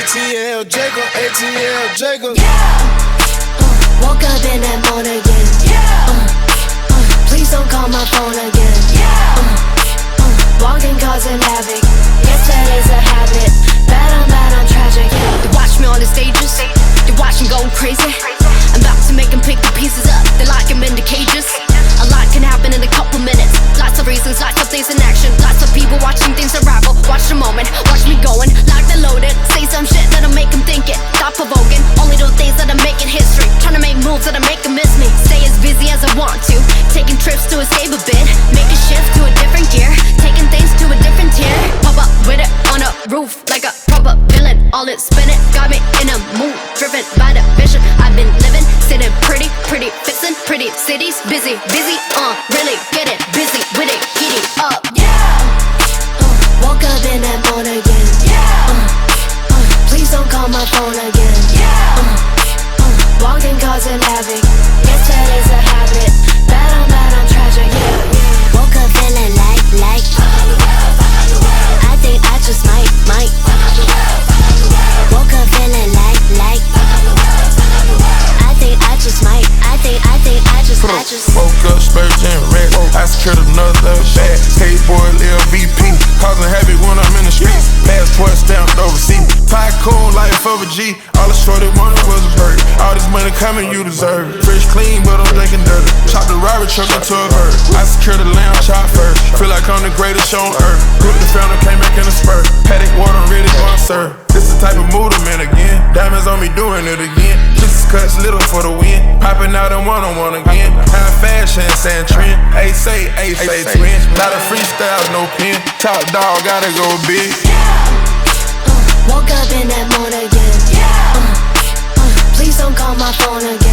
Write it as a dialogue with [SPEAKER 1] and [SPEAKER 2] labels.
[SPEAKER 1] ATL Jacob, ATL Jacob.
[SPEAKER 2] Woke up in that morning again. Please don't call my phone again. Walking causing havoc. Yesterday's a habit. Bad, I'm tragic.
[SPEAKER 3] They watch me on the stages. They watch them going crazy. I'm about to make them pick the pieces up. They like them in the cages. A lot can happen in a couple minutes. Lots of reasons, lots of things in action. Lots of people watching things unravel. Watch the moment, watch me going. Like they're loaded. Say some shit that'll make them think it. Stop provoking. Only do things that'll make it history. Trying to make moves that'll make them miss me. Stay as busy as I want to. Taking trips to escape a bit. Make a shift to a different gear. Taking things to a different tier. Pop up with it on a roof like a proper villain. All it spinning got me in a mood. Driven by the vision I've been living. Sitting pretty, fixing pretty cities. Busy, really get it. Busy with it, heating up.
[SPEAKER 2] Woke up in that morning again. Please don't call my phone again. Walking causing havoc. Yesterday's a habit. Bad, I'm tragic. Woke up feeling like. I think I just might. Woke up feeling like. I think I just might. I just.
[SPEAKER 4] Woke up, spurging red. I secured another bag. Hey boy, Lil VP. Causing havoc when I'm in the streets. Passport stamped overseas. Tycoon life of a G. All the shorty wanted was a bird. All this money coming, you deserve it. Fresh, clean, but I'm drinking dirty. Chop the robber truck into a bird. I secured the lamb chop first. Feel like I'm the greatest show on earth. Group the founder came back in a spurt. Paddock water, ready to go and serve. This the type of mood I'm in again. Diamonds on me doing it again. Kisses cuts little for the win. Popping out in one-on-one again. High fashion, sand trend. A say twin. Not a freestyle, no pen. Top dog, gotta go big.
[SPEAKER 2] Woke up in that morning again. Please don't call my phone again.